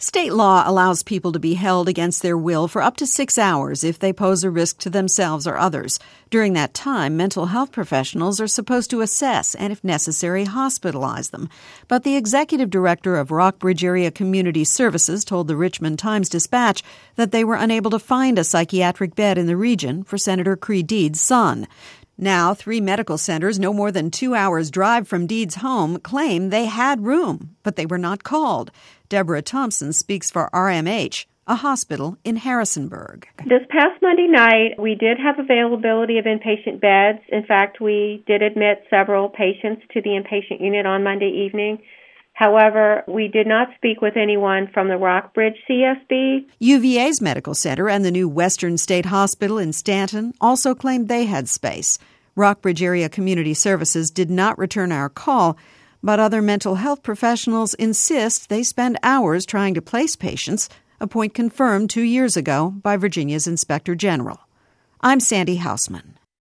State law allows people to be held against their will for up to 6 hours if they pose a risk to themselves or others. During that time, mental health professionals are supposed to assess and, if necessary, hospitalize them. But the executive director of Rockbridge Area Community Services told the Richmond Times-Dispatch that they were unable to find a psychiatric bed in the region for Senator Creigh Deeds' son. Now, 3 medical centers no more than 2 hours' drive from Deeds' home claim they had room, but they were not called. Deborah Thompson speaks for RMH, a hospital in Harrisonburg. This past Monday night, we did have availability of inpatient beds. In fact, we did admit several patients to the inpatient unit on Monday evening. However, we did not speak with anyone from the Rockbridge CSB. UVA's medical center and the new Western State Hospital in Stanton also claimed they had space. Rockbridge Area Community Services did not return our call, but other mental health professionals insist they spend hours trying to place patients, a point confirmed 2 years ago by Virginia's Inspector General. I'm Sandy Hausman.